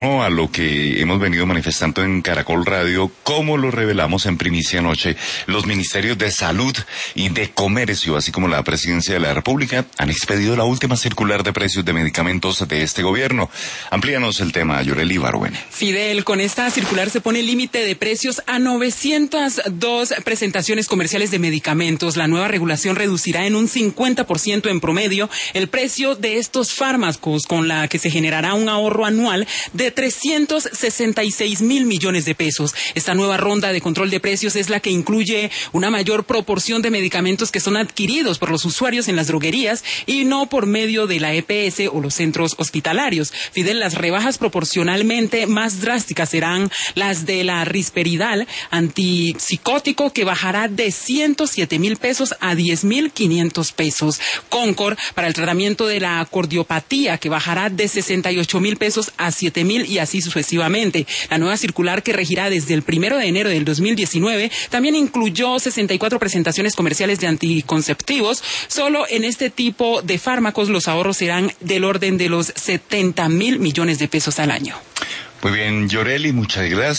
A lo que hemos venido manifestando en Caracol Radio, como lo revelamos en primicia anoche, los ministerios de Salud y de Comercio, así como la Presidencia de la República, han expedido la última circular de precios de medicamentos de este gobierno. Amplíanos el tema, Yoreli Ibargüen. Fidel, con esta circular se pone límite de precios a 902 presentaciones comerciales de medicamentos. La nueva regulación reducirá en un 50% en promedio el precio de estos fármacos, con la que se generará un ahorro anual de 366 mil millones de pesos. Esta nueva ronda de control de precios es la que incluye una mayor proporción de medicamentos que son adquiridos por los usuarios en las droguerías y no por medio de la EPS o los centros hospitalarios. Fidel, las rebajas proporcionalmente más drásticas serán las de la risperidal antipsicótico, que bajará de 107 mil pesos a 10.500 pesos. Concord, para el tratamiento de la cardiopatía, que bajará de 68 mil pesos a 7.000 y así sucesivamente. La nueva circular, que regirá desde el 1 de enero del 2019, también incluyó 64 presentaciones comerciales de anticonceptivos. Solo en este tipo de fármacos los ahorros serán del orden de los 70 mil millones de pesos al año. Muy bien, Yoreli, muchas gracias.